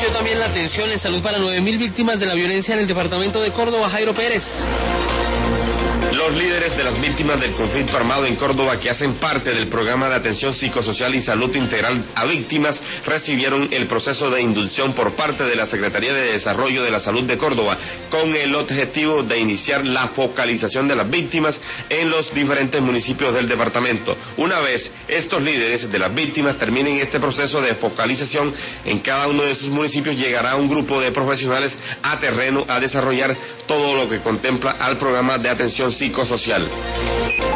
inició también la atención en salud para 9.000 víctimas de la violencia en el departamento de Córdoba. Jairo Pérez. Los líderes de las víctimas del conflicto armado en Córdoba, que hacen parte del programa de atención psicosocial y salud integral a víctimas, recibieron el proceso de inducción por parte de la Secretaría de Desarrollo de la Salud de Córdoba, con el objetivo de iniciar la focalización de las víctimas en los diferentes municipios del departamento. Una vez estos líderes de las víctimas terminen este proceso de focalización en cada uno de sus municipios, llegará un grupo de profesionales a terreno a desarrollar todo lo que contempla al programa de atención psicosocial.